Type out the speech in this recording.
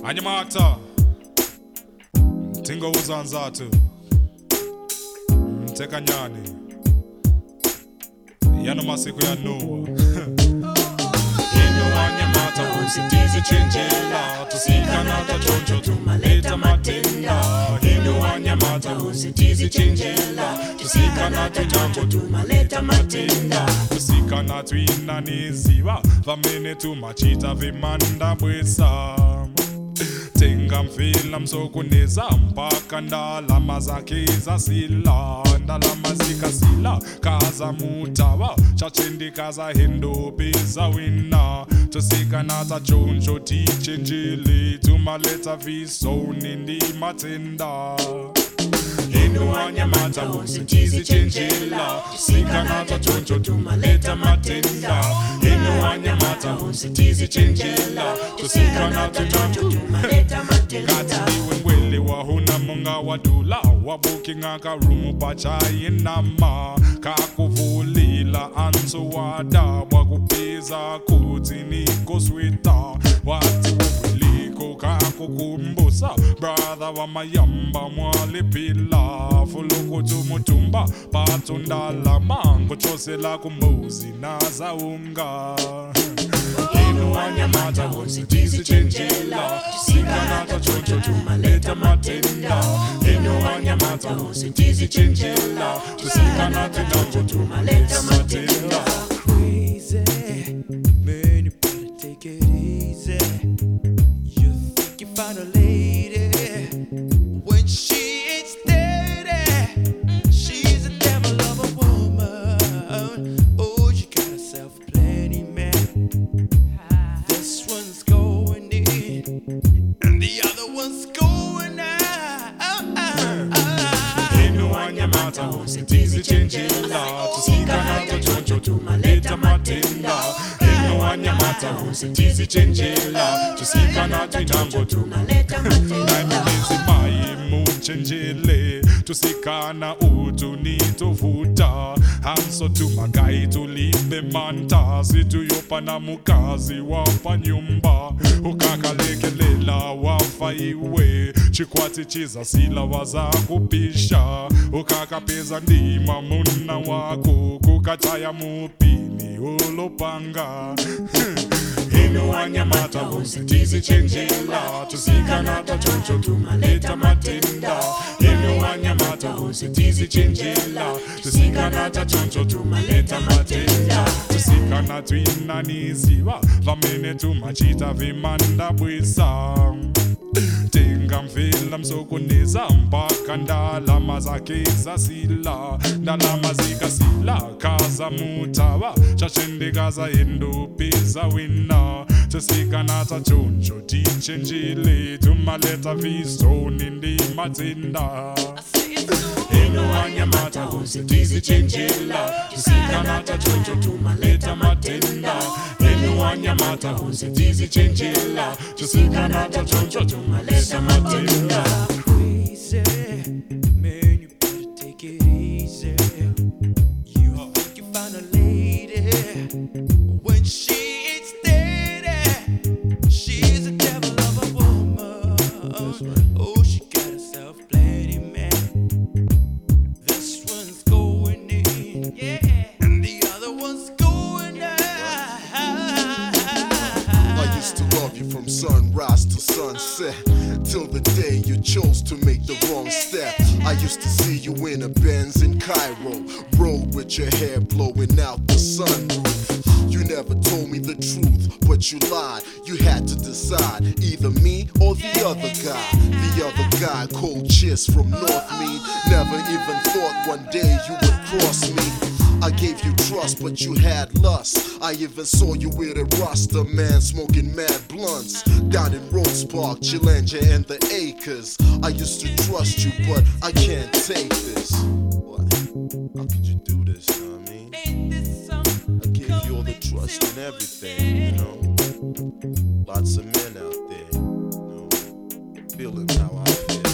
Anyamata Tingo uzanzatu Mtekanyani Yano masiku ya Noah Ino anyamata usitizi chenjela Tusika nata choncho tumaleta matenda Ino anyamata usitizi chenjela Tusika nata choncho tumaleta matenda Tusika natu inaniziwa Vamene tumachita vimanda bwesa Tenga mfila msokuneza mpaka ndalama zake zasila Ndalama zikasila kaza mutawa Chachendi kaza hendo peza wina Tusika nata choncho tichenjili Tumaleta visoni ndi matenda Inu anyamata usitizi chenjela Tusika nata choncho tumaleta matenda Inu anyamata usitizi chenjela Tusika nata choncho tumaleta matenda Kati niwe wahuna munga wadula Wabuki ngaka rumu pachayi nama Kakuvulila anso wada Wakupeza kuti niko swita Wati uwiliko kakukumbusa Brother wa mayamba mwali pila Fuluku tumutumba patundala mango Chose la kumbuzi naza unga Inu anyamata usitizi chenjela Tusika nata choncho tumaleta matenda Inu anyamata usitizi chenjela Tusika nata choncho tumaleta matenda Crazy, man, you better take it easy. You think you found a lady when she ain't steady. She's a devil of a woman. Oh, she got herself plenty man. This one's going in, and the other one's going out. Inu anyamata usitizi chenjela Tusika nata choncho tumaleta matenda Inu anyamata usitizi chenjela Tusika nata choncho tumaleta matenda Naimilizi mai muchenjele Tusika na utu nitovuta Hanso tumagai tulibe manta Situyopa na mukazi wapa nyumba Ukakalekelela wafa iwe Chikwati chiza sila waza kupisha Ukakapeza ndima muna wako Kukataya mupini ulopanga Inu anyamata usitizi chenjela Tusika nata choncho tumaleta matenda Inu anyamata usitizi chenjela Tusika nata choncho tumaleta matenda Tusika natu inaniziwa Vamene tumachita vimanda bwisa Tenga mfila msokuneza mpaka ndalama zake zasila Ndalama zikasila kaza mutawa Chachendi kaza hendo peza wina Tusika nata choncho tichenjili Tumaleta visoni ndi matenda Inu anyamata usitizi chenjela Tusika nata choncho tumaleta matenda Inu anyamata usitizi chenjela Tusika nata choncho tumaleta matenda Crazy, man, you better take it easy. You think you found a lady when she ain't steady. She's a devil of a woman. Oh, she got herself plenty man. This one's going in, yeah, and the other one's going out. I used to love you from sunrise to sunset, till the day you chose to make the wrong step. I used to see you in a Benz in Cairo, rode with your hair blowing out the sunroof. You never told me the truth, but you lied. You had to decide, either me or the other guy. The other guy, cold chiss from North Mead. Never even thought one day you would cross me. I gave you trust, but you had lust. I even saw you with a Rasta man smoking mad blunts down in Rose Park, Chilanja and the Acres. I used to trust you, but I can't take this. What? How could you do this, you know what I mean? I gave you all the trust and everything, you know. Lots of men out there, you know, feeling how I feel.